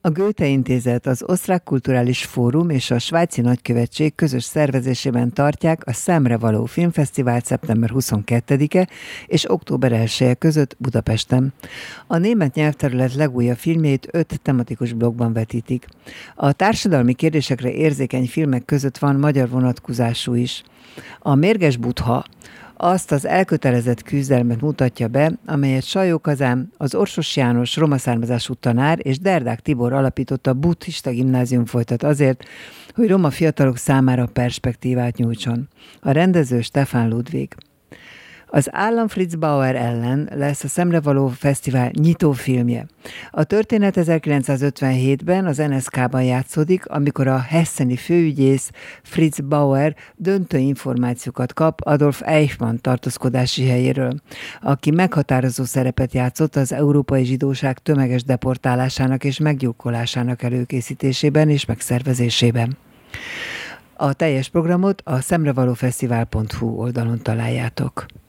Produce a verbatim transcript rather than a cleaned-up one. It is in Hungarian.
A Goethe Intézet, az Osztrák Kulturális Fórum és a Svájci Nagykövetség közös szervezésében tartják a Szemre való filmfesztivált szeptember huszonkettedike és október elseje között Budapesten. A német nyelvterület legújabb filmjét öt tematikus blokkban vetítik. A társadalmi kérdésekre érzékeny filmek között van magyar vonatkozású is. A Mérges Buddha azt az elkötelezett küzdelmet mutatja be, amelyet Sajó Kazán, az Orsos János roma származású tanár és Derdák Tibor alapította buddhista gimnázium folytat azért, hogy roma fiatalok számára perspektívát nyújtson. A rendező Stefan Ludwig. Az Állam Fritz Bauer ellen lesz a Szemrevaló Fesztivál nyitófilmje. A történet ezerkilencszázötvenhétben az en es ká-ban játszódik, amikor a hesseni főügyész Fritz Bauer döntő információkat kap Adolf Eichmann tartózkodási helyéről, aki meghatározó szerepet játszott az európai zsidóság tömeges deportálásának és meggyilkolásának előkészítésében és megszervezésében. A teljes programot a szemrevalófesztivál pont hu oldalon találjátok.